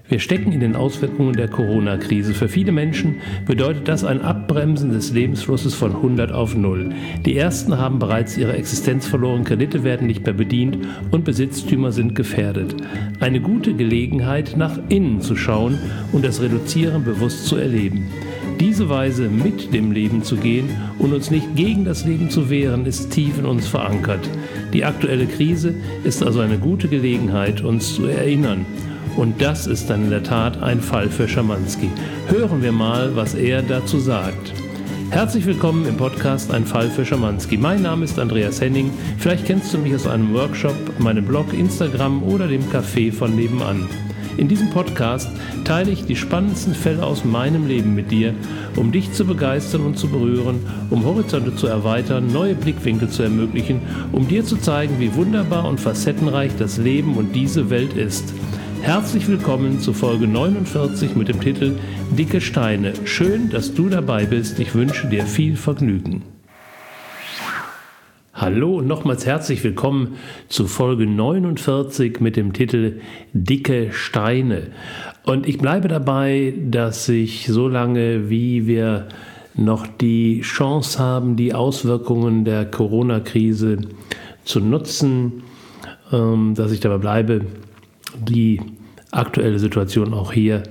Wir stecken in den Auswirkungen der Corona-Krise. Für viele Menschen bedeutet das ein Abbremsen des Lebensflusses von 100 auf 0. Die Ersten haben bereits ihre Existenz verloren, Kredite werden nicht mehr bedient und Besitztümer sind gefährdet. Eine gute Gelegenheit, nach innen zu schauen und das Reduzieren bewusst zu erleben. Diese Weise, mit dem Leben zu gehen und uns nicht gegen das Leben zu wehren, ist tief in uns verankert. Die aktuelle Krise ist also eine gute Gelegenheit, uns zu erinnern. Und das ist dann in der Tat ein Fall für Schamanski. Hören wir mal, was er dazu sagt. Herzlich willkommen im Podcast Ein Fall für Schamanski. Mein Name ist Andreas Henning. Vielleicht kennst du mich aus einem Workshop, meinem Blog, Instagram oder dem Café von nebenan. In diesem Podcast teile ich die spannendsten Fälle aus meinem Leben mit dir, um dich zu begeistern und zu berühren, um Horizonte zu erweitern, neue Blickwinkel zu ermöglichen, um dir zu zeigen, wie wunderbar und facettenreich das Leben und diese Welt ist. Herzlich willkommen zu Folge 49 mit dem Titel Dicke Steine. Schön, dass du dabei bist. Ich wünsche dir viel Vergnügen. Hallo und nochmals herzlich willkommen zu Folge 49 mit dem Titel Dicke Steine. Und ich bleibe dabei, dass ich so lange, wie wir noch die Chance haben, die Auswirkungen der Corona-Krise zu nutzen, dass ich dabei bleibe, die aktuelle Situation auch hier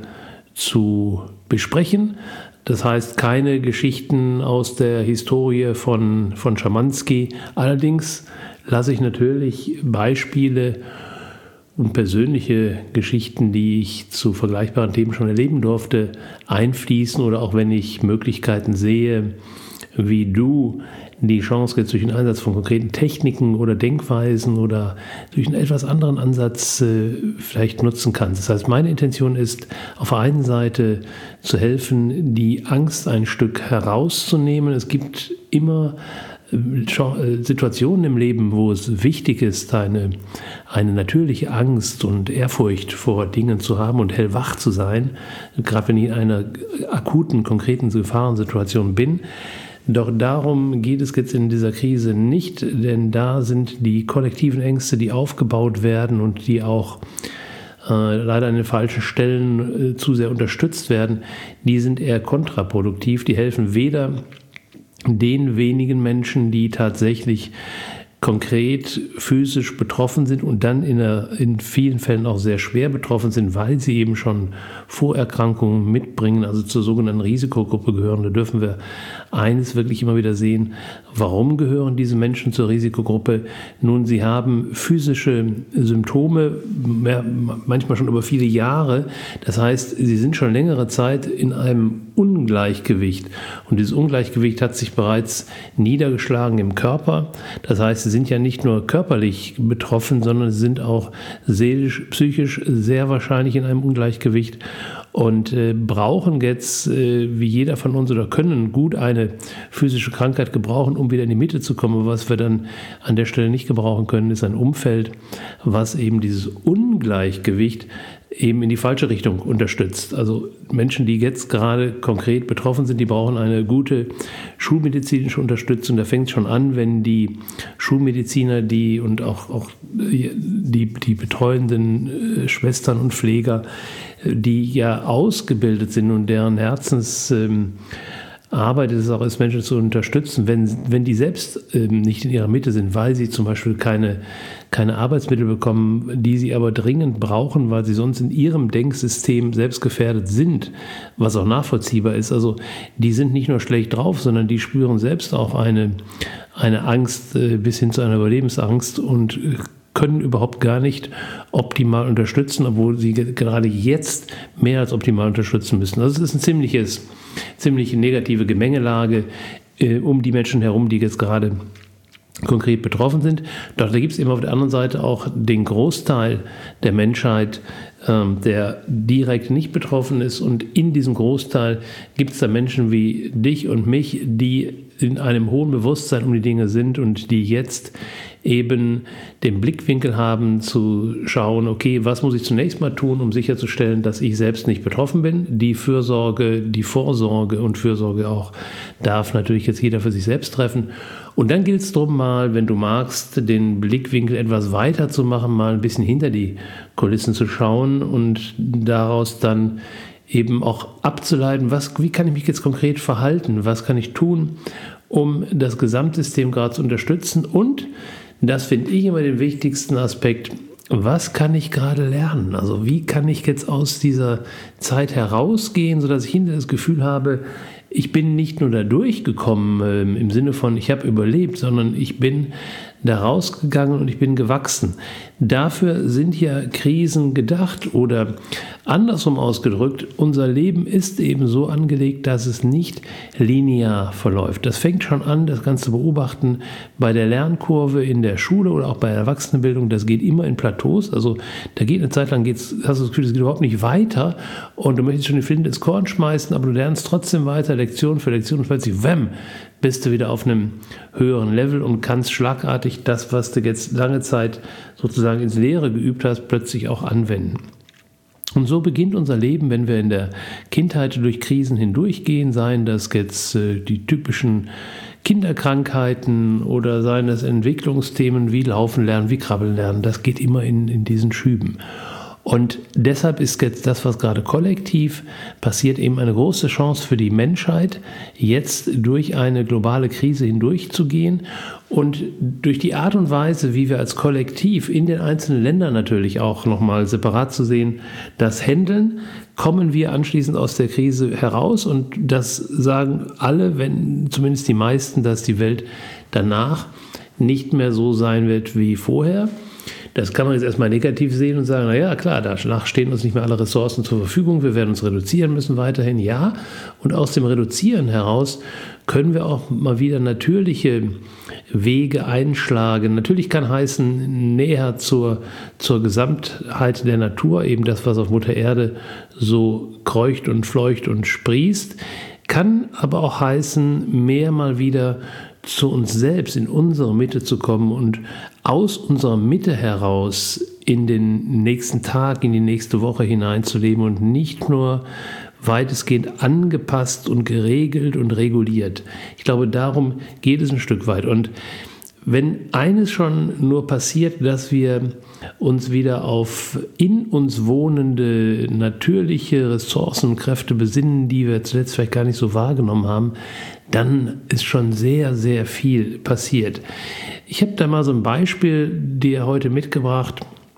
zu besprechen. Das heißt, keine Geschichten aus der Historie von Schamanski. Allerdings lasse ich natürlich Beispiele und persönliche Geschichten, die ich zu vergleichbaren Themen schon erleben durfte, einfließen oder auch wenn ich Möglichkeiten sehe, wie du die Chance jetzt durch den Einsatz von konkreten Techniken oder Denkweisen oder durch einen etwas anderen Ansatz vielleicht nutzen kannst. Das heißt, meine Intention ist, auf der einen Seite zu helfen, die Angst ein Stück herauszunehmen. Es gibt immer Situationen im Leben, wo es wichtig ist, eine natürliche Angst und Ehrfurcht vor Dingen zu haben und hellwach zu sein, gerade wenn ich in einer akuten, konkreten Gefahrensituation bin. Doch darum geht es jetzt in dieser Krise nicht, denn da sind die kollektiven Ängste, die aufgebaut werden und die auch leider an den falschen Stellen zu sehr unterstützt werden, die sind eher kontraproduktiv. Die helfen weder den wenigen Menschen, die tatsächlich konkret physisch betroffen sind und dann in vielen Fällen auch sehr schwer betroffen sind, weil sie eben schon Vorerkrankungen mitbringen, also zur sogenannten Risikogruppe gehören. Da dürfen wir eines wirklich immer wieder sehen. Warum gehören diese Menschen zur Risikogruppe? Nun, sie haben physische Symptome, manchmal schon über viele Jahre. Das heißt, sie sind schon längere Zeit in einem Ungleichgewicht. Und dieses Ungleichgewicht hat sich bereits niedergeschlagen im Körper. Das heißt, sie sind ja nicht nur körperlich betroffen, sondern sie sind auch seelisch, psychisch sehr wahrscheinlich in einem Ungleichgewicht und brauchen jetzt, wie jeder von uns, oder können gut eine physische Krankheit gebrauchen, um wieder in die Mitte zu kommen. Aber was wir dann an der Stelle nicht gebrauchen können, ist ein Umfeld, was eben dieses Ungleichgewicht eben in die falsche Richtung unterstützt. Also Menschen, die jetzt gerade konkret betroffen sind, die brauchen eine gute schulmedizinische Unterstützung. Da fängt es schon an, wenn die Schulmediziner und auch die betreuenden Schwestern und Pfleger, die ja ausgebildet sind und deren Herzensarbeit ist es auch, als Menschen zu unterstützen, wenn die selbst nicht in ihrer Mitte sind, weil sie zum Beispiel keine Arbeitsmittel bekommen, die sie aber dringend brauchen, weil sie sonst in ihrem Denksystem selbst gefährdet sind, was auch nachvollziehbar ist. Also die sind nicht nur schlecht drauf, sondern die spüren selbst auch eine Angst bis hin zu einer Überlebensangst und können überhaupt gar nicht optimal unterstützen, obwohl sie gerade jetzt mehr als optimal unterstützen müssen. Also es ist eine ziemlich negative Gemengelage um die Menschen herum, die jetzt gerade konkret betroffen sind. Doch da gibt es eben auf der anderen Seite auch den Großteil der Menschheit, der direkt nicht betroffen ist. Und in diesem Großteil gibt es da Menschen wie dich und mich, die in einem hohen Bewusstsein um die Dinge sind und die jetzt eben den Blickwinkel haben zu schauen, okay, was muss ich zunächst mal tun, um sicherzustellen, dass ich selbst nicht betroffen bin. Die Fürsorge, die Vorsorge und Fürsorge auch darf natürlich jetzt jeder für sich selbst treffen. Und dann gilt es darum, mal, wenn du magst, den Blickwinkel etwas weiter zu machen, mal ein bisschen hinter die Kulissen zu schauen und daraus dann eben auch abzuleiten, wie kann ich mich jetzt konkret verhalten, was kann ich tun, um das Gesamtsystem gerade zu unterstützen. Und das finde ich immer den wichtigsten Aspekt, was kann ich gerade lernen? Also wie kann ich jetzt aus dieser Zeit herausgehen, sodass ich hinterher das Gefühl habe, ich bin nicht nur da durchgekommen im Sinne von, ich habe überlebt, sondern ich bin da rausgegangen und ich bin gewachsen. Dafür sind ja Krisen gedacht oder andersrum ausgedrückt, unser Leben ist eben so angelegt, dass es nicht linear verläuft. Das fängt schon an, das Ganze zu beobachten bei der Lernkurve in der Schule oder auch bei der Erwachsenenbildung. Das geht immer in Plateaus. Also da geht eine Zeit lang, hast du das Gefühl, es geht überhaupt nicht weiter und du möchtest schon die Flinte ins Korn schmeißen, aber du lernst trotzdem weiter, Lektion für Lektion und plötzlich, bist du wieder auf einem höheren Level und kannst schlagartig das, was du jetzt lange Zeit sozusagen ins Leere geübt hast, plötzlich auch anwenden. Und so beginnt unser Leben, wenn wir in der Kindheit durch Krisen hindurchgehen, seien das jetzt die typischen Kinderkrankheiten oder seien das Entwicklungsthemen wie Laufen lernen, wie Krabbeln lernen. Das geht immer in diesen Schüben. Und deshalb ist jetzt das, was gerade kollektiv passiert, eben eine große Chance für die Menschheit, jetzt durch eine globale Krise hindurchzugehen und durch die Art und Weise, wie wir als Kollektiv in den einzelnen Ländern natürlich auch nochmal separat zu sehen, das handeln, kommen wir anschließend aus der Krise heraus und das sagen alle, wenn zumindest die meisten, dass die Welt danach nicht mehr so sein wird wie vorher. Das kann man jetzt erstmal negativ sehen und sagen, naja, klar, danach stehen uns nicht mehr alle Ressourcen zur Verfügung, wir werden uns reduzieren müssen weiterhin, ja. Und aus dem Reduzieren heraus können wir auch mal wieder natürliche Wege einschlagen. Natürlich kann heißen, näher zur Gesamtheit der Natur, eben das, was auf Mutter Erde so kreucht und fleucht und sprießt, kann aber auch heißen, mehr mal wieder zu uns selbst, in unsere Mitte zu kommen und aus unserer Mitte heraus in den nächsten Tag, in die nächste Woche hineinzuleben und nicht nur weitestgehend angepasst und geregelt und reguliert. Ich glaube, darum geht es ein Stück weit. Und wenn eines schon nur passiert, dass wir uns wieder auf in uns wohnende natürliche Ressourcen und Kräfte besinnen, die wir zuletzt vielleicht gar nicht so wahrgenommen haben, dann ist schon sehr, sehr viel passiert. Ich habe da mal so ein Beispiel dir heute mitgebracht,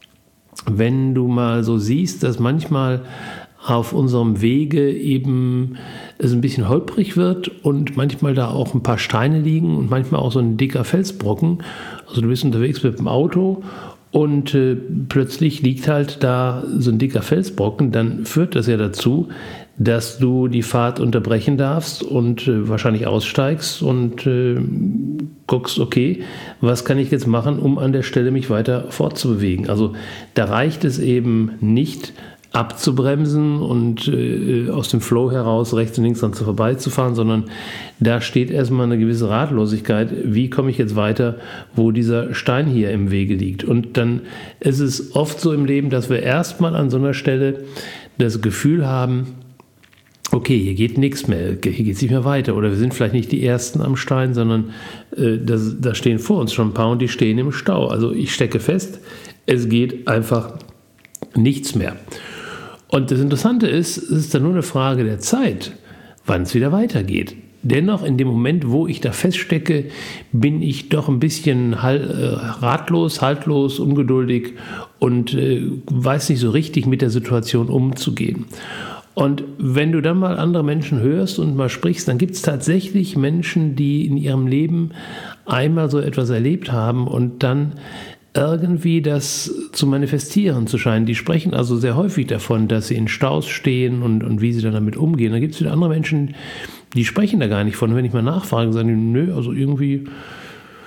wenn du mal so siehst, dass manchmal auf unserem Wege eben es ein bisschen holprig wird und manchmal da auch ein paar Steine liegen und manchmal auch so ein dicker Felsbrocken. Also du bist unterwegs mit dem Auto und plötzlich liegt halt da so ein dicker Felsbrocken, dann führt das ja dazu, dass du die Fahrt unterbrechen darfst und wahrscheinlich aussteigst und guckst, okay, was kann ich jetzt machen, um an der Stelle mich weiter fortzubewegen. Also da reicht es eben nicht, abzubremsen und aus dem Flow heraus rechts und links dann vorbeizufahren, sondern da steht erstmal eine gewisse Ratlosigkeit. Wie komme ich jetzt weiter, wo dieser Stein hier im Wege liegt? Und dann ist es oft so im Leben, dass wir erstmal an so einer Stelle das Gefühl haben, okay, hier geht nichts mehr, hier geht es nicht mehr weiter. Oder wir sind vielleicht nicht die Ersten am Stein, sondern da stehen vor uns schon ein paar und die stehen im Stau. Also ich stecke fest, es geht einfach nichts mehr. Und das Interessante ist, es ist dann nur eine Frage der Zeit, wann es wieder weitergeht. Dennoch, in dem Moment, wo ich da feststecke, bin ich doch ein bisschen ratlos, haltlos, ungeduldig und weiß nicht so richtig mit der Situation umzugehen. Und wenn du dann mal andere Menschen hörst und mal sprichst, dann gibt es tatsächlich Menschen, die in ihrem Leben einmal so etwas erlebt haben und dann irgendwie das zu manifestieren zu scheinen. Die sprechen also sehr häufig davon, dass sie in Staus stehen und wie sie dann damit umgehen. Dann gibt es wieder andere Menschen, die sprechen da gar nicht von. Wenn ich mal nachfrage, sagen die, nö, also irgendwie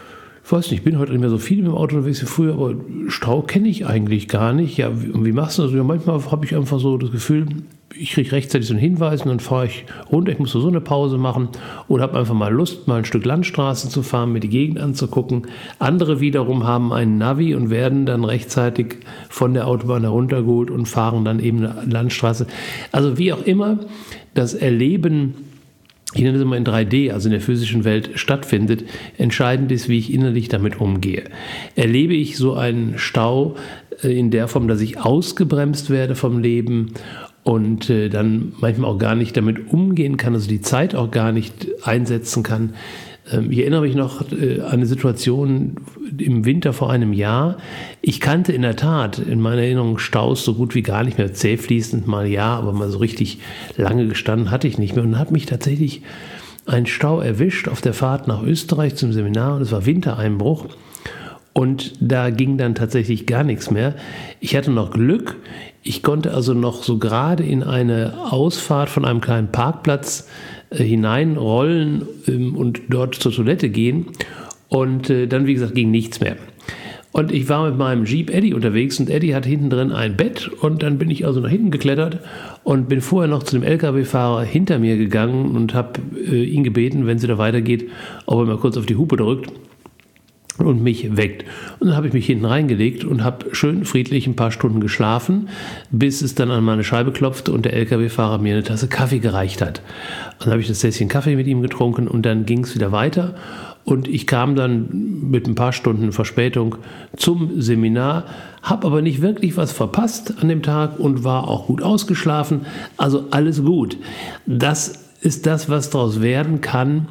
Ich weiß nicht, ich bin heute nicht mehr so viel mit dem Auto unterwegs wie früher, aber Stau kenne ich eigentlich gar nicht. Ja, wie machst du das? Ja, manchmal habe ich einfach so das Gefühl, ich kriege rechtzeitig so einen Hinweis und dann fahre ich runter, ich muss so eine Pause machen oder habe einfach mal Lust, mal ein Stück Landstraße zu fahren, mir die Gegend anzugucken. Andere wiederum haben einen Navi und werden dann rechtzeitig von der Autobahn heruntergeholt und fahren dann eben eine Landstraße. Also wie auch immer das Erleben, ich nenne das immer in 3D, also in der physischen Welt stattfindet, entscheidend ist, wie ich innerlich damit umgehe. Erlebe ich so einen Stau in der Form, dass ich ausgebremst werde vom Leben und dann manchmal auch gar nicht damit umgehen kann, also die Zeit auch gar nicht einsetzen kann. Ich erinnere mich noch an eine Situation im Winter vor einem Jahr. Ich kannte in der Tat in meiner Erinnerung Staus so gut wie gar nicht mehr, zäh fließend mal ja, aber mal so richtig lange gestanden hatte ich nicht mehr. Und dann hat mich tatsächlich ein Stau erwischt auf der Fahrt nach Österreich zum Seminar und es war Wintereinbruch. Und da ging dann tatsächlich gar nichts mehr. Ich hatte noch Glück. Ich konnte also noch so gerade in eine Ausfahrt von einem kleinen Parkplatz hineinrollen und dort zur Toilette gehen. Und dann, wie gesagt, ging nichts mehr. Und ich war mit meinem Jeep Eddie unterwegs und Eddie hat hinten drin ein Bett. Und dann bin ich also nach hinten geklettert und bin vorher noch zu dem LKW-Fahrer hinter mir gegangen und habe ihn gebeten, wenn es wieder weitergeht, ob er mal kurz auf die Hupe drückt und mich weckt. Und dann habe ich mich hinten reingelegt und habe schön friedlich ein paar Stunden geschlafen, bis es dann an meine Scheibe klopfte und der LKW-Fahrer mir eine Tasse Kaffee gereicht hat. Dann habe ich das Tässchen Kaffee mit ihm getrunken und dann ging es wieder weiter. Und ich kam dann mit ein paar Stunden Verspätung zum Seminar, habe aber nicht wirklich was verpasst an dem Tag und war auch gut ausgeschlafen. Also alles gut. Das ist das, was daraus werden kann,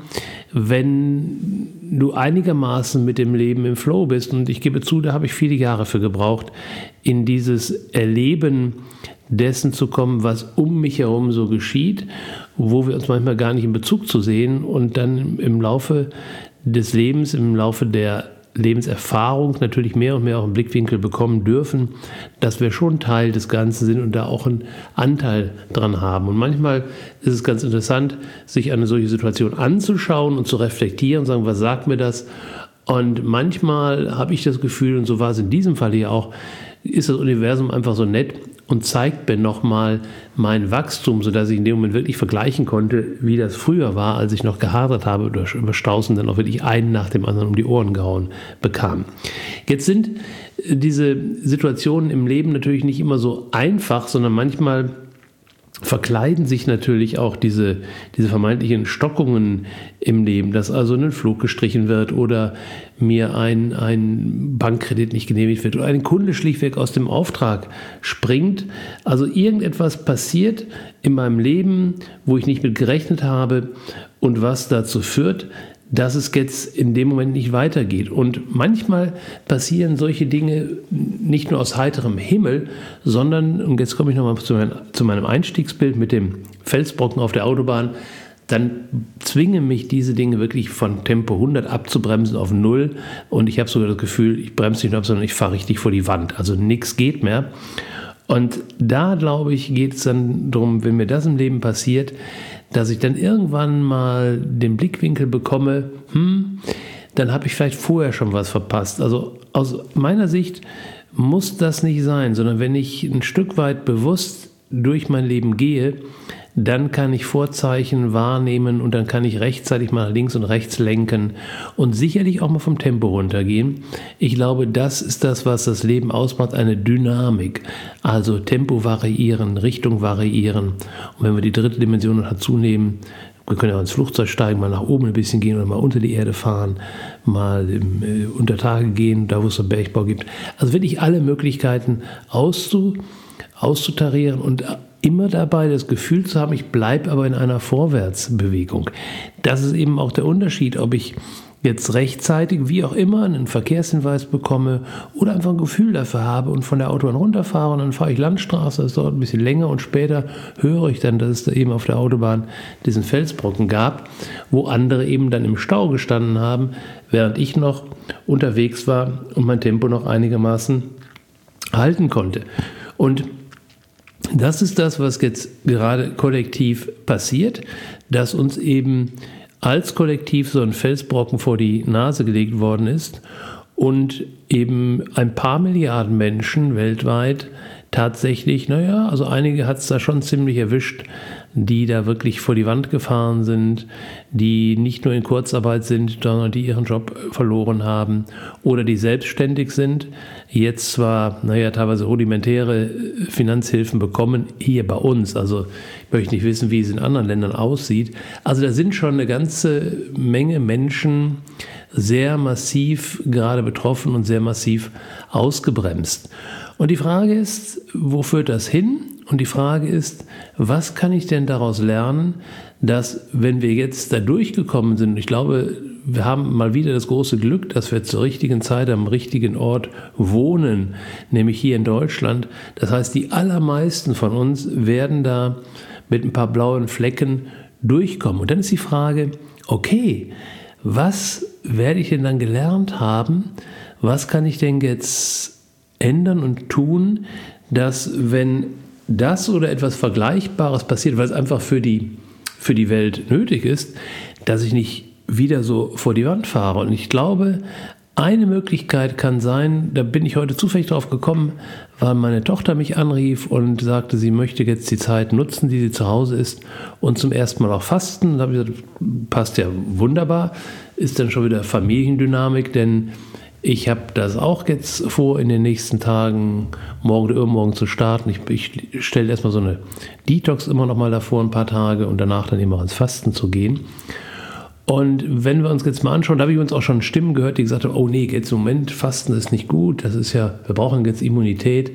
wenn du einigermaßen mit dem Leben im Flow bist. Und ich gebe zu, da habe ich viele Jahre für gebraucht, in dieses Erleben dessen zu kommen, was um mich herum so geschieht, wo wir uns manchmal gar nicht in Bezug zu sehen und dann im Laufe des Lebens, im Laufe der Lebenserfahrung natürlich mehr und mehr auch einen Blickwinkel bekommen dürfen, dass wir schon Teil des Ganzen sind und da auch einen Anteil dran haben. Und manchmal ist es ganz interessant, sich eine solche Situation anzuschauen und zu reflektieren und sagen, was sagt mir das? Und manchmal habe ich das Gefühl, und so war es in diesem Fall hier auch, ist das Universum einfach so nett und zeigt mir nochmal mein Wachstum, sodass ich in dem Moment wirklich vergleichen konnte, wie das früher war, als ich noch gehadert habe oder über Staus und dann auch wirklich einen nach dem anderen um die Ohren gehauen bekam. Jetzt sind diese Situationen im Leben natürlich nicht immer so einfach, sondern manchmal verkleiden sich natürlich auch diese vermeintlichen Stockungen im Leben, dass also ein Flug gestrichen wird oder mir ein Bankkredit nicht genehmigt wird oder ein Kunde schlichtweg aus dem Auftrag springt. Also irgendetwas passiert in meinem Leben, wo ich nicht mit gerechnet habe und was dazu führt, dass es jetzt in dem Moment nicht weitergeht. Und manchmal passieren solche Dinge nicht nur aus heiterem Himmel, sondern, und jetzt komme ich nochmal zu meinem Einstiegsbild mit dem Felsbrocken auf der Autobahn, dann zwingen mich diese Dinge wirklich von Tempo 100 abzubremsen auf 0 und ich habe sogar das Gefühl, ich bremse nicht nur ab, sondern ich fahre richtig vor die Wand. Also nichts geht mehr. Und da, glaube ich, geht es dann darum, wenn mir das im Leben passiert, dass ich dann irgendwann mal den Blickwinkel bekomme, dann habe ich vielleicht vorher schon was verpasst. Also aus meiner Sicht muss das nicht sein, sondern wenn ich ein Stück weit bewusst durch mein Leben gehe, dann kann ich Vorzeichen wahrnehmen und dann kann ich rechtzeitig mal links und rechts lenken und sicherlich auch mal vom Tempo runtergehen. Ich glaube, das ist das, was das Leben ausmacht, eine Dynamik. Also Tempo variieren, Richtung variieren. Und wenn wir die dritte Dimension noch dazu nehmen, wir können ja ins Flugzeug steigen, mal nach oben ein bisschen gehen oder mal unter die Erde fahren, mal unter Tage gehen, da wo es so Bergbau gibt. Also wirklich alle Möglichkeiten auszutarieren und immer dabei das Gefühl zu haben, ich bleibe aber in einer Vorwärtsbewegung. Das ist eben auch der Unterschied, ob ich jetzt rechtzeitig, wie auch immer, einen Verkehrshinweis bekomme oder einfach ein Gefühl dafür habe und von der Autobahn runterfahre und dann fahre ich Landstraße, das dauert ein bisschen länger und später höre ich dann, dass es da eben auf der Autobahn diesen Felsbrocken gab, wo andere eben dann im Stau gestanden haben, während ich noch unterwegs war und mein Tempo noch einigermaßen halten konnte. Und das ist das, was jetzt gerade kollektiv passiert, dass uns eben als Kollektiv so ein Felsbrocken vor die Nase gelegt worden ist und eben ein paar Milliarden Menschen weltweit tatsächlich, also einige hat es da schon ziemlich erwischt, die da wirklich vor die Wand gefahren sind, die nicht nur in Kurzarbeit sind, sondern die ihren Job verloren haben oder die selbstständig sind, jetzt zwar, teilweise rudimentäre Finanzhilfen bekommen, hier bei uns, also ich möchte nicht wissen, wie es in anderen Ländern aussieht, also da sind schon eine ganze Menge Menschen sehr massiv gerade betroffen und sehr massiv ausgebremst. Und die Frage ist, wo führt das hin? Und die Frage ist, was kann ich denn daraus lernen, dass, wenn wir jetzt da durchgekommen sind, ich glaube, wir haben mal wieder das große Glück, dass wir zur richtigen Zeit am richtigen Ort wohnen, nämlich hier in Deutschland. Das heißt, die allermeisten von uns werden da mit ein paar blauen Flecken durchkommen. Und dann ist die Frage, okay, was werde ich denn dann gelernt haben? Was kann ich denn jetzt ändern und tun, dass, wenn das oder etwas Vergleichbares passiert, weil es einfach für die Welt nötig ist, dass ich nicht wieder so vor die Wand fahre. Und ich glaube, eine Möglichkeit kann sein, da bin ich heute zufällig drauf gekommen, weil meine Tochter mich anrief und sagte, sie möchte jetzt die Zeit nutzen, die sie zu Hause ist und zum ersten Mal auch fasten. Da habe ich gesagt, passt ja wunderbar, ist dann schon wieder Familiendynamik, denn ich habe das auch jetzt vor, in den nächsten Tagen, morgen oder übermorgen zu starten. Ich stelle erstmal so eine Detox immer noch mal davor, ein paar Tage, und danach dann immer ins Fasten zu gehen. Und wenn wir uns jetzt mal anschauen, da habe ich uns auch schon Stimmen gehört, die gesagt haben, oh nee, jetzt im Moment, Fasten ist nicht gut, das ist ja, wir brauchen jetzt Immunität.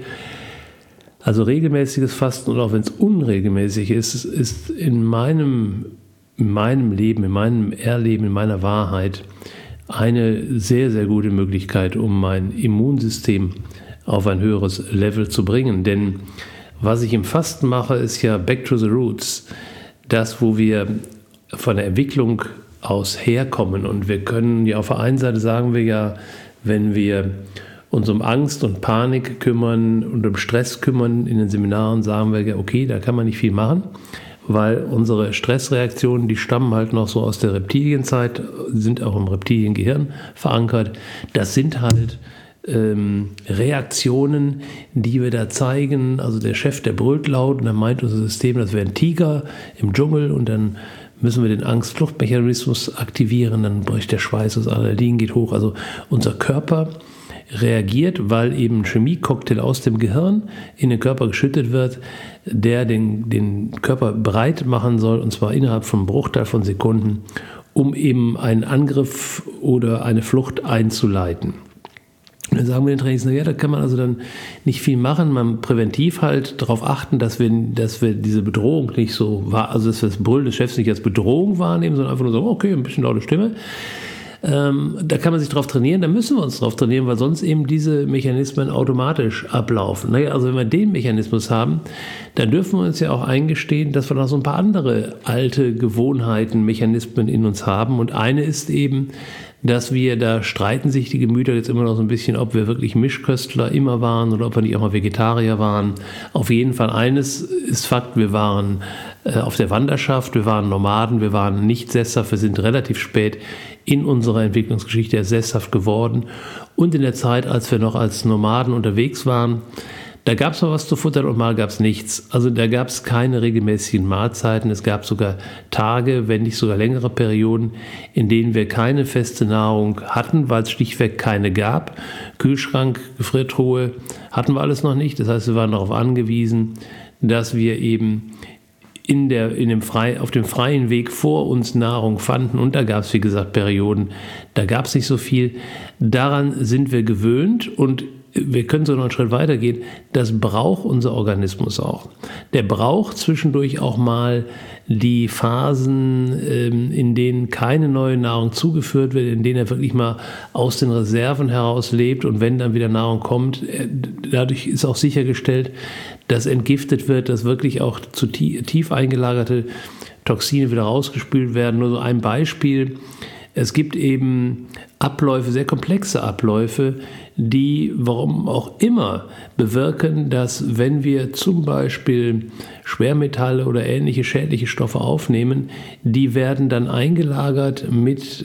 Also regelmäßiges Fasten, und auch wenn es unregelmäßig ist, ist in meinem Leben, in meinem Erleben, in meiner Wahrheit eine sehr, sehr gute Möglichkeit, um mein Immunsystem auf ein höheres Level zu bringen. Denn was ich im Fasten mache, ist ja back to the roots. Das, wo wir von der Entwicklung aus herkommen. Und wir können ja auf der einen Seite, sagen wir ja, wenn wir uns um Angst und Panik kümmern und um Stress kümmern in den Seminaren, sagen wir ja, okay, da kann man nicht viel machen, weil unsere Stressreaktionen, die stammen halt noch so aus der Reptilienzeit, sind auch im Reptiliengehirn verankert. Das sind halt Reaktionen, die wir da zeigen. Also der Chef, der brüllt laut und dann meint unser System, das wäre ein Tiger im Dschungel, und dann müssen wir den Angst-Flucht-Mechanismus aktivieren, dann bricht der Schweiß, das Adrenalin geht hoch. Also unser Körper reagiert, weil eben ein Chemiecocktail aus dem Gehirn in den Körper geschüttet wird, der den Körper bereit machen soll, und zwar innerhalb von einem Bruchteil von Sekunden, um eben einen Angriff oder eine Flucht einzuleiten. Und dann sagen wir den Trainings, da kann man also dann nicht viel machen, man präventiv halt darauf achten, dass wir diese Bedrohung nicht so, also dass wir das Brüllen des Chefs nicht als Bedrohung wahrnehmen, sondern einfach nur sagen, okay, ein bisschen laute Stimme. Da kann man sich drauf trainieren, da müssen wir uns drauf trainieren, weil sonst eben diese Mechanismen automatisch ablaufen. Also wenn wir den Mechanismus haben, dann dürfen wir uns ja auch eingestehen, dass wir noch so ein paar andere alte Gewohnheiten, Mechanismen in uns haben. Und eine ist eben, dass wir, da streiten sich die Gemüter jetzt immer noch so ein bisschen, ob wir wirklich Mischköstler immer waren oder ob wir nicht auch mal Vegetarier waren. Auf jeden Fall eines ist Fakt, wir waren auf der Wanderschaft, wir waren Nomaden, wir waren nicht sesshaft, wir sind relativ spät in unserer Entwicklungsgeschichte erst sesshaft geworden. Und in der Zeit, als wir noch als Nomaden unterwegs waren, da gab es mal was zu futtern und mal gab es nichts. Also da gab es keine regelmäßigen Mahlzeiten. Es gab sogar Tage, wenn nicht sogar längere Perioden, in denen wir keine feste Nahrung hatten, weil es schlichtweg keine gab. Kühlschrank, Gefriertruhe hatten wir alles noch nicht. Das heißt, wir waren darauf angewiesen, dass wir eben auf dem freien Weg vor uns Nahrung fanden. Und da gab es, wie gesagt, Perioden, da gab es nicht so viel. Daran sind wir gewöhnt, und wir können so noch einen Schritt weitergehen. Das braucht unser Organismus auch. Der braucht zwischendurch auch mal die Phasen, in denen keine neue Nahrung zugeführt wird, in denen er wirklich mal aus den Reserven heraus lebt, und wenn dann wieder Nahrung kommt, dadurch ist auch sichergestellt, dass entgiftet wird, dass wirklich auch zu tief eingelagerte Toxine wieder rausgespült werden. Nur so ein Beispiel: Es gibt eben Abläufe, sehr komplexe Abläufe, die, warum auch immer, bewirken, dass wenn wir zum Beispiel Schwermetalle oder ähnliche schädliche Stoffe aufnehmen, die werden dann eingelagert mit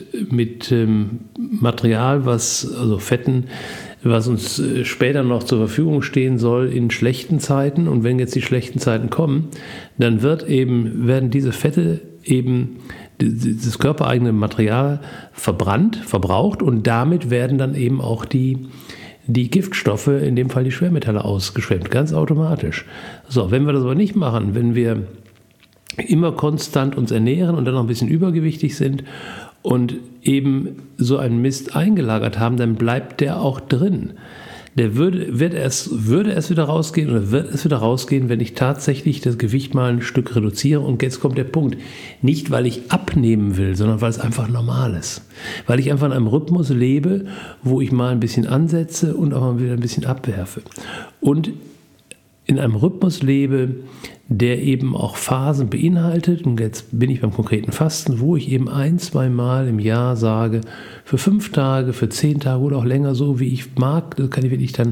Material, also Fetten, was uns später noch zur Verfügung stehen soll in schlechten Zeiten. Und wenn jetzt die schlechten Zeiten kommen, dann werden diese Fette eben das körpereigene Material verbraucht und damit werden dann eben auch die Giftstoffe, in dem Fall die Schwermetalle, ausgeschwemmt, ganz automatisch. So, wenn wir das aber nicht machen, wenn wir immer konstant uns ernähren und dann noch ein bisschen übergewichtig sind und eben so einen Mist eingelagert haben, dann bleibt der auch drin. Würde es wieder rausgehen, wenn ich tatsächlich das Gewicht mal ein Stück reduziere. Und jetzt kommt der Punkt. Nicht, weil ich abnehmen will, sondern weil es einfach normal ist. Weil ich einfach in einem Rhythmus lebe, wo ich mal ein bisschen ansetze und auch mal wieder ein bisschen abwerfe. Und in einem Rhythmus lebe, der eben auch Phasen beinhaltet. Und jetzt bin ich beim konkreten Fasten, wo ich eben 1-2 Mal im Jahr sage, für 5 Tage, für 10 Tage oder auch länger, so wie ich mag, das kann ich wirklich dann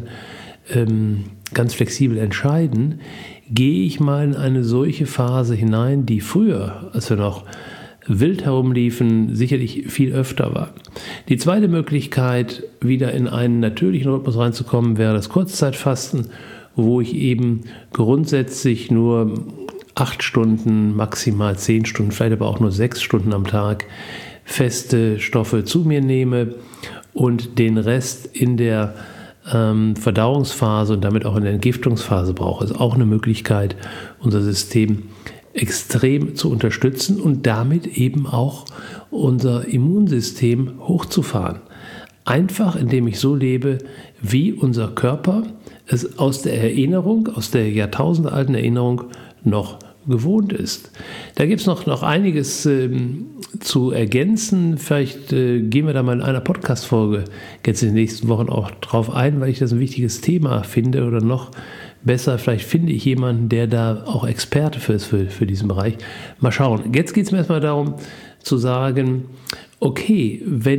ganz flexibel entscheiden, gehe ich mal in eine solche Phase hinein, die früher, als wir noch wild herumliefen, sicherlich viel öfter war. Die zweite Möglichkeit, wieder in einen natürlichen Rhythmus reinzukommen, wäre das Kurzzeitfasten, wo ich eben grundsätzlich nur 8 Stunden, maximal 10 Stunden, vielleicht aber auch nur 6 Stunden am Tag feste Stoffe zu mir nehme und den Rest in der Verdauungsphase und damit auch in der Entgiftungsphase brauche. Ist auch eine Möglichkeit, unser System extrem zu unterstützen und damit eben auch unser Immunsystem hochzufahren. Einfach, indem ich so lebe, wie unser Körper es aus der Erinnerung, aus der jahrtausendealten Erinnerung noch gewohnt ist. Da gibt es noch einiges zu ergänzen. Vielleicht gehen wir da mal in einer Podcast-Folge jetzt in den nächsten Wochen auch drauf ein, weil ich das ein wichtiges Thema finde oder noch besser, vielleicht finde ich jemanden, der da auch Experte ist für diesen Bereich. Mal schauen. Jetzt geht es mir erstmal darum zu sagen, okay,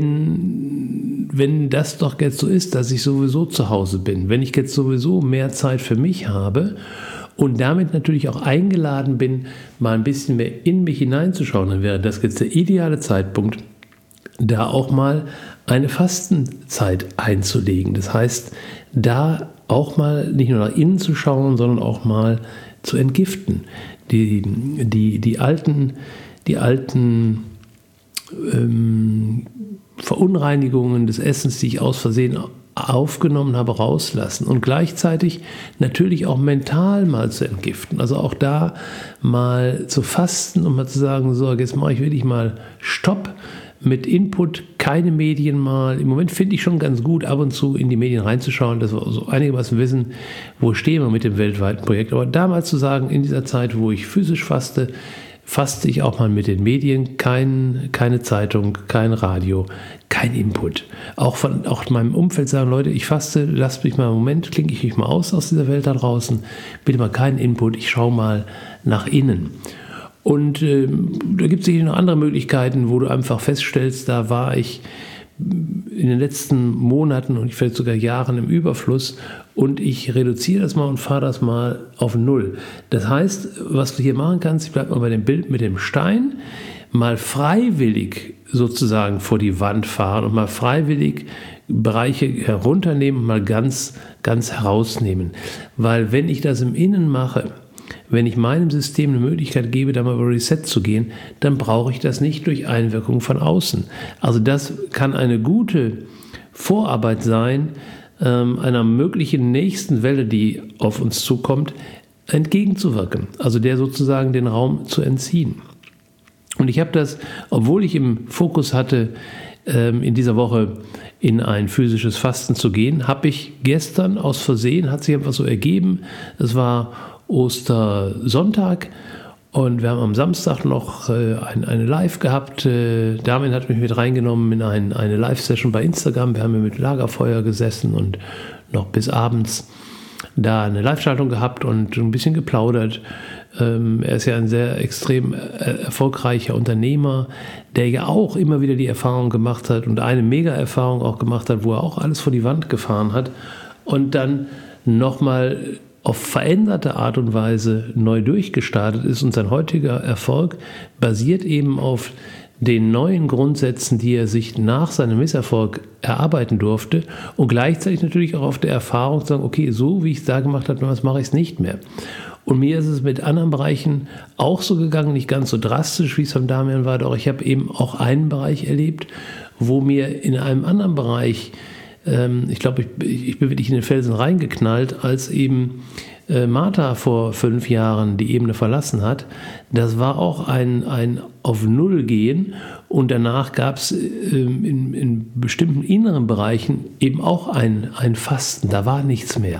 wenn das doch jetzt so ist, dass ich sowieso zu Hause bin, wenn ich jetzt sowieso mehr Zeit für mich habe und damit natürlich auch eingeladen bin, mal ein bisschen mehr in mich hineinzuschauen, dann wäre das jetzt der ideale Zeitpunkt, da auch mal eine Fastenzeit einzulegen. Das heißt, da auch mal nicht nur nach innen zu schauen, sondern auch mal zu entgiften. Die alten Verunreinigungen des Essens, die ich aus Versehen aufgenommen habe, rauslassen und gleichzeitig natürlich auch mental mal zu entgiften. Also auch da mal zu fasten und mal zu sagen, so, jetzt mache ich wirklich mal Stopp mit Input, keine Medien mal. Im Moment finde ich schon ganz gut, ab und zu in die Medien reinzuschauen, dass wir so einigermaßen wissen, wo stehen wir mit dem weltweiten Projekt. Aber damals zu sagen, in dieser Zeit, wo ich physisch faste ich auch mal mit den Medien, keine Zeitung, kein Radio, kein Input. Auch in meinem Umfeld sagen Leute, ich faste, lasst mich mal einen Moment, klinke ich mich mal aus dieser Welt da draußen, bitte mal keinen Input, ich schaue mal nach innen. Und da gibt es sicher noch andere Möglichkeiten, wo du einfach feststellst, da war ich in den letzten Monaten und vielleicht sogar Jahren im Überfluss und ich reduziere das mal und fahre das mal auf 0. Das heißt, was du hier machen kannst, ich bleibe mal bei dem Bild mit dem Stein, mal freiwillig sozusagen vor die Wand fahren und mal freiwillig Bereiche herunternehmen und mal ganz, ganz herausnehmen. Weil wenn ich das im Innen mache, wenn ich meinem System eine Möglichkeit gebe, da mal über Reset zu gehen, dann brauche ich das nicht durch Einwirkung von außen. Also das kann eine gute Vorarbeit sein, einer möglichen nächsten Welle, die auf uns zukommt, entgegenzuwirken. Also der sozusagen den Raum zu entziehen. Und ich habe das, obwohl ich im Fokus hatte, in dieser Woche in ein physisches Fasten zu gehen, habe ich gestern aus Versehen, hat sich einfach so ergeben, es war Ostersonntag und wir haben am Samstag noch eine Live gehabt. Damin hat mich mit reingenommen in eine Live-Session bei Instagram. Wir haben hier mit Lagerfeuer gesessen und noch bis abends. da eine Live-Schaltung gehabt und ein bisschen geplaudert. Er ist ja ein sehr extrem erfolgreicher Unternehmer, der ja auch immer wieder die Erfahrung gemacht hat und eine Mega-Erfahrung auch gemacht hat, wo er auch alles vor die Wand gefahren hat und dann nochmal auf veränderte Art und Weise neu durchgestartet ist. Und sein heutiger Erfolg basiert eben auf den neuen Grundsätzen, die er sich nach seinem Misserfolg erarbeiten durfte und gleichzeitig natürlich auch auf der Erfahrung zu sagen, okay, so wie ich es da gemacht habe, das mache ich es nicht mehr. Und mir ist es mit anderen Bereichen auch so gegangen, nicht ganz so drastisch, wie es von Damian war, doch ich habe eben auch einen Bereich erlebt, wo mir in einem anderen Bereich, ich glaube, ich bin wirklich in den Felsen reingeknallt, als eben Martha vor 5 Jahren die Ebene verlassen hat. Das war auch ein auf Null gehen und danach gab es in bestimmten inneren Bereichen eben auch ein Fasten, da war nichts mehr.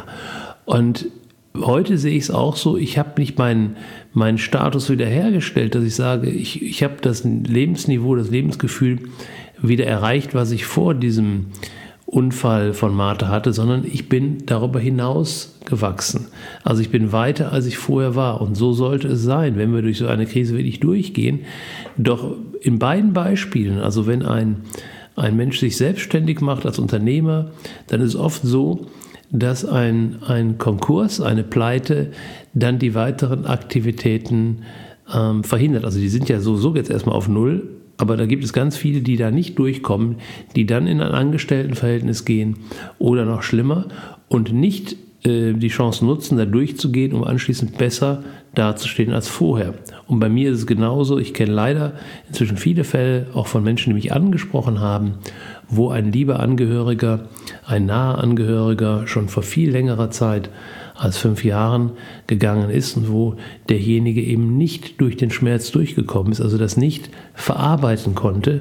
Und heute sehe ich es auch so, ich habe nicht meinen Status wiederhergestellt, dass ich sage, ich habe das Lebensniveau, das Lebensgefühl wieder erreicht, was ich vor diesem Unfall von Martha hatte, sondern ich bin darüber hinaus gewachsen. Also ich bin weiter, als ich vorher war. Und so sollte es sein, wenn wir durch so eine Krise wirklich durchgehen. Doch in beiden Beispielen, also wenn ein Mensch sich selbstständig macht als Unternehmer, dann ist es oft so, dass ein Konkurs, eine Pleite, dann die weiteren Aktivitäten verhindert. Also die sind ja so jetzt erstmal auf Null, aber da gibt es ganz viele, die da nicht durchkommen, die dann in ein Angestelltenverhältnis gehen oder noch schlimmer und nicht die Chance nutzen, da durchzugehen, um anschließend besser dazustehen als vorher. Und bei mir ist es genauso. Ich kenne leider inzwischen viele Fälle, auch von Menschen, die mich angesprochen haben, wo ein lieber Angehöriger, ein naher Angehöriger schon vor viel längerer Zeit als 5 Jahren gegangen ist und wo derjenige eben nicht durch den Schmerz durchgekommen ist, also das nicht verarbeiten konnte.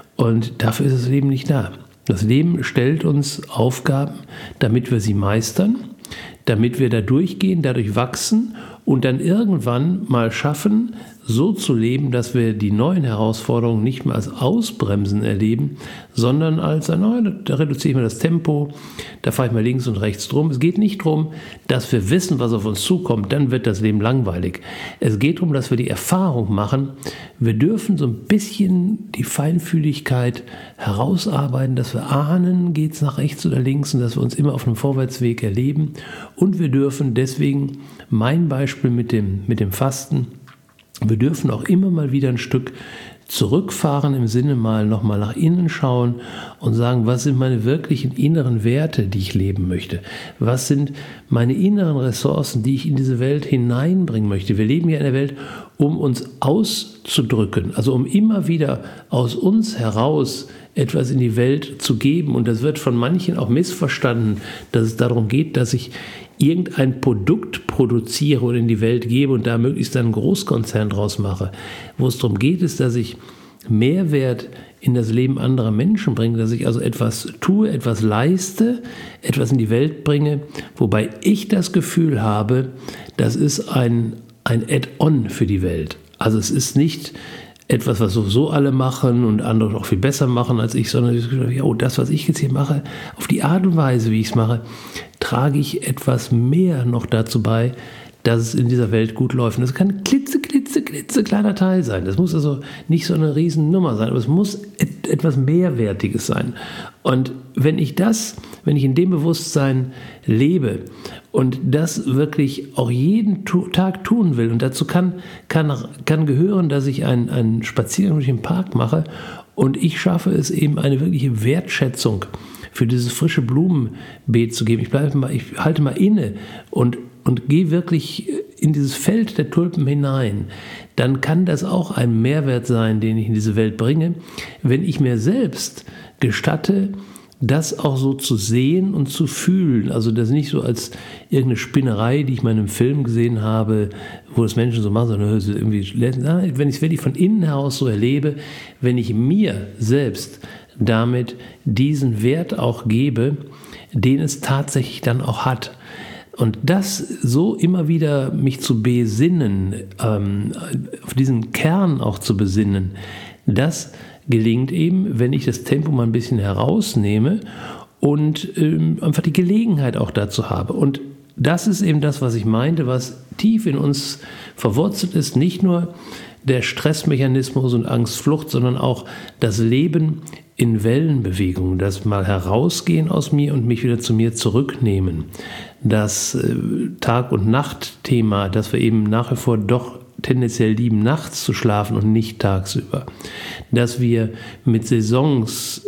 Und dafür ist das Leben nicht da. Das Leben stellt uns Aufgaben, damit wir sie meistern, damit wir da durchgehen, dadurch wachsen und dann irgendwann mal schaffen, so zu leben, dass wir die neuen Herausforderungen nicht mehr als Ausbremsen erleben, sondern als, da reduziere ich mal das Tempo, da fahre ich mal links und rechts drum. Es geht nicht darum, dass wir wissen, was auf uns zukommt, dann wird das Leben langweilig. Es geht darum, dass wir die Erfahrung machen, wir dürfen so ein bisschen die Feinfühligkeit herausarbeiten, dass wir ahnen, geht es nach rechts oder links und dass wir uns immer auf einem Vorwärtsweg erleben. Und wir dürfen deswegen, mein Beispiel mit dem Fasten, wir dürfen auch immer mal wieder ein Stück zurückfahren, im Sinne mal nochmal nach innen schauen und sagen, was sind meine wirklichen inneren Werte, die ich leben möchte? Was sind meine inneren Ressourcen, die ich in diese Welt hineinbringen möchte? Wir leben ja in der Welt, um uns auszudrücken, also um immer wieder aus uns heraus etwas in die Welt zu geben. Und das wird von manchen auch missverstanden, dass es darum geht, dass ich irgendein Produkt produziere und in die Welt gebe und da möglichst einen Großkonzern draus mache. Wo es darum geht, ist, dass ich Mehrwert in das Leben anderer Menschen bringe, dass ich also etwas tue, etwas leiste, etwas in die Welt bringe, wobei ich das Gefühl habe, das ist ein Add-on für die Welt. Also es ist nicht etwas, was sowieso alle machen und andere auch viel besser machen als ich, sondern ich habe oh, das, was ich jetzt hier mache, auf die Art und Weise, wie ich es mache, trage ich etwas mehr noch dazu bei, dass es in dieser Welt gut läuft. Und das kann ein klitzekleiner Teil sein. Das muss also nicht so eine Riesennummer sein, aber es muss etwas Mehrwertiges sein. Und wenn ich in dem Bewusstsein lebe und das wirklich auch jeden Tag tun will, und dazu kann gehören, dass ich einen Spaziergang durch den Park mache und ich schaffe es eben, eine wirkliche Wertschätzung für dieses frische Blumenbeet zu geben. Ich halte mal inne und gehe wirklich in dieses Feld der Tulpen hinein, dann kann das auch ein Mehrwert sein, den ich in diese Welt bringe, wenn ich mir selbst gestatte, das auch so zu sehen und zu fühlen. Also das nicht so als irgendeine Spinnerei, die ich mal in einem Film gesehen habe, wo das Menschen so machen, sondern irgendwie, wenn ich es wirklich von innen heraus so erlebe, wenn ich mir selbst damit diesen Wert auch gebe, den es tatsächlich dann auch hat. Und das so immer wieder mich zu besinnen, auf diesen Kern auch zu besinnen, das gelingt eben, wenn ich das Tempo mal ein bisschen herausnehme und einfach die Gelegenheit auch dazu habe. Und das ist eben das, was ich meinte, was tief in uns verwurzelt ist. Nicht nur der Stressmechanismus und Angstflucht, sondern auch das Leben in Wellenbewegungen, das mal herausgehen aus mir und mich wieder zu mir zurücknehmen. Das Tag- und Nacht-Thema, dass wir eben nach wie vor doch tendenziell lieben, nachts zu schlafen und nicht tagsüber. Dass wir mit Saisons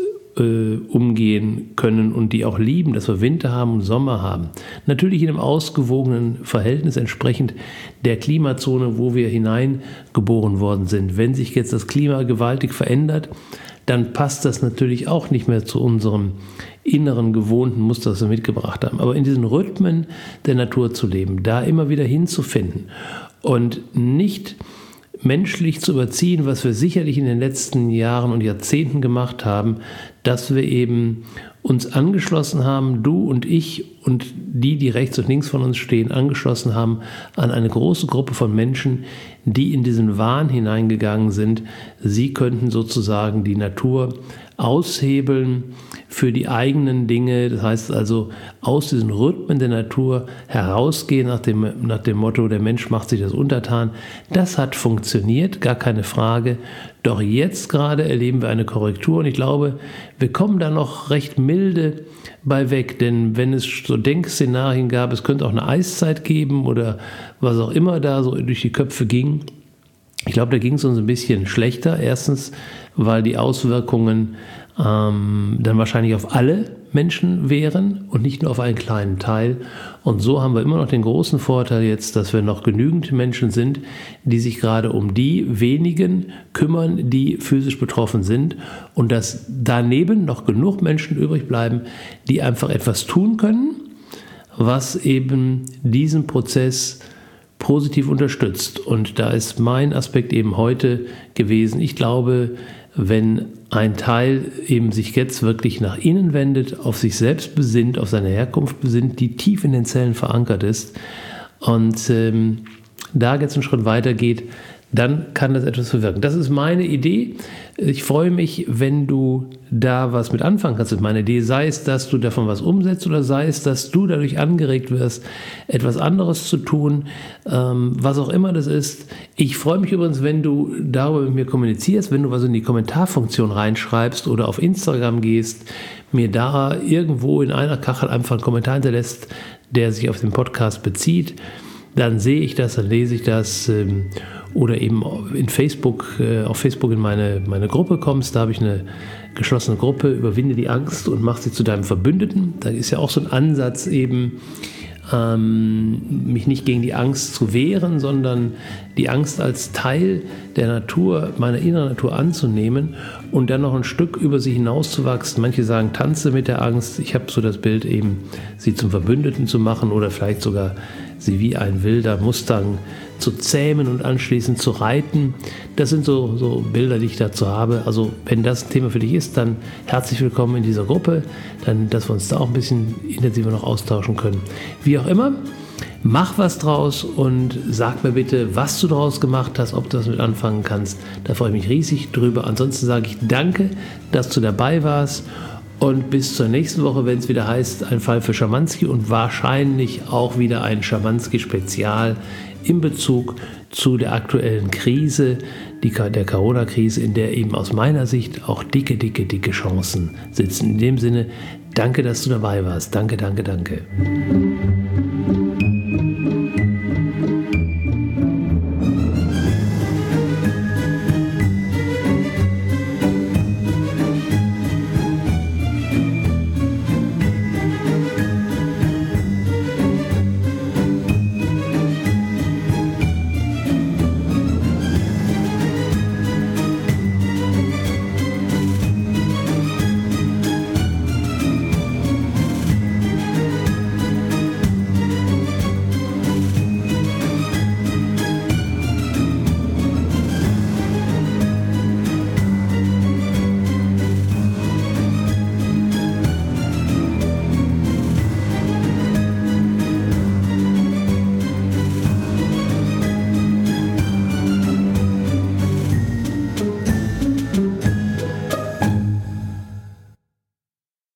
umgehen können und die auch lieben, dass wir Winter haben und Sommer haben. Natürlich in einem ausgewogenen Verhältnis entsprechend der Klimazone, wo wir hineingeboren worden sind. Wenn sich jetzt das Klima gewaltig verändert, dann passt das natürlich auch nicht mehr zu unserem inneren gewohnten Muster, das wir mitgebracht haben. Aber in diesen Rhythmen der Natur zu leben, da immer wieder hinzufinden und nicht menschlich zu überziehen, was wir sicherlich in den letzten Jahren und Jahrzehnten gemacht haben, dass wir eben uns angeschlossen haben, du und ich und die rechts und links von uns stehen, angeschlossen haben an eine große Gruppe von Menschen, die in diesen Wahn hineingegangen sind. Sie könnten sozusagen die Natur aushebeln für die eigenen Dinge. Das heißt also, aus diesen Rhythmen der Natur herausgehen nach dem Motto, der Mensch macht sich das untertan. Das hat funktioniert, gar keine Frage. Doch jetzt gerade erleben wir eine Korrektur und ich glaube, wir kommen da noch recht milde bei weg. Denn wenn es so Denkszenarien gab, es könnte auch eine Eiszeit geben oder was auch immer da so durch die Köpfe ging, ich glaube, da ging es uns ein bisschen schlechter. Erstens, weil die Auswirkungen dann wahrscheinlich auf alle Menschen wären und nicht nur auf einen kleinen Teil. Und so haben wir immer noch den großen Vorteil jetzt, dass wir noch genügend Menschen sind, die sich gerade um die wenigen kümmern, die physisch betroffen sind und dass daneben noch genug Menschen übrig bleiben, die einfach etwas tun können, was eben diesen Prozess positiv unterstützt. Und da ist mein Aspekt eben heute gewesen, ich glaube, wenn ein Teil eben sich jetzt wirklich nach innen wendet, auf sich selbst besinnt, auf seine Herkunft besinnt, die tief in den Zellen verankert ist und da jetzt einen Schritt weiter geht, dann kann das etwas bewirken. Das ist meine Idee. Ich freue mich, wenn du da was mit anfangen kannst mit meiner Idee, sei es, dass du davon was umsetzt oder sei es, dass du dadurch angeregt wirst, etwas anderes zu tun, was auch immer das ist. Ich freue mich übrigens, wenn du darüber mit mir kommunizierst, wenn du was in die Kommentarfunktion reinschreibst oder auf Instagram gehst, mir da irgendwo in einer Kachel einfach einen Kommentar hinterlässt, der sich auf den Podcast bezieht, dann sehe ich das, dann lese ich das oder eben in Facebook, auf Facebook in meine Gruppe kommst, da habe ich eine geschlossene Gruppe, überwinde die Angst und mach sie zu deinem Verbündeten. Da ist ja auch so ein Ansatz eben, mich nicht gegen die Angst zu wehren, sondern die Angst als Teil der Natur, meiner inneren Natur anzunehmen und dann noch ein Stück über sie hinauszuwachsen. Manche sagen, tanze mit der Angst. Ich habe so das Bild eben, sie zum Verbündeten zu machen oder vielleicht sogar sie wie ein wilder Mustang zu zähmen und anschließend zu reiten. Das sind so Bilder, die ich dazu habe. Also wenn das ein Thema für dich ist, dann herzlich willkommen in dieser Gruppe, dann, dass wir uns da auch ein bisschen intensiver noch austauschen können. Wie auch immer, mach was draus und sag mir bitte, was du draus gemacht hast, ob du das mit anfangen kannst. Da freue ich mich riesig drüber. Ansonsten sage ich danke, dass du dabei warst. Und bis zur nächsten Woche, wenn es wieder heißt, ein Fall für Schamanski und wahrscheinlich auch wieder ein Schamanski-Spezial in Bezug zu der aktuellen Krise, der Corona-Krise, in der eben aus meiner Sicht auch dicke Chancen sitzen. In dem Sinne, danke, dass du dabei warst. Danke.